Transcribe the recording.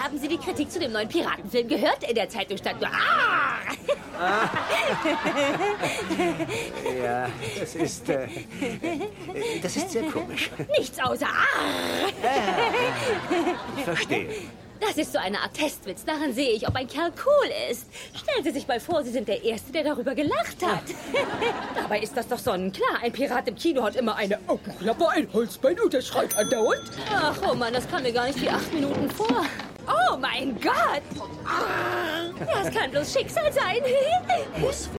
Haben Sie die Kritik zu dem neuen Piratenfilm gehört? In der Zeitung stand nur Ja, das ist sehr komisch. Nichts außer Ich verstehe. Das ist so eine Art Testwitz. Daran sehe ich, ob ein Kerl cool ist. Stellen Sie sich mal vor, Sie sind der Erste, der darüber gelacht hat. Dabei ist das doch sonnenklar. Ein Pirat im Kino hat immer eine Augenklappe, ein Holzbein und der schreit andauernd. Ach, oh Mann, das kam mir gar nicht wie 8 Minuten vor. Oh mein Gott! Das kann bloß Schicksal sein.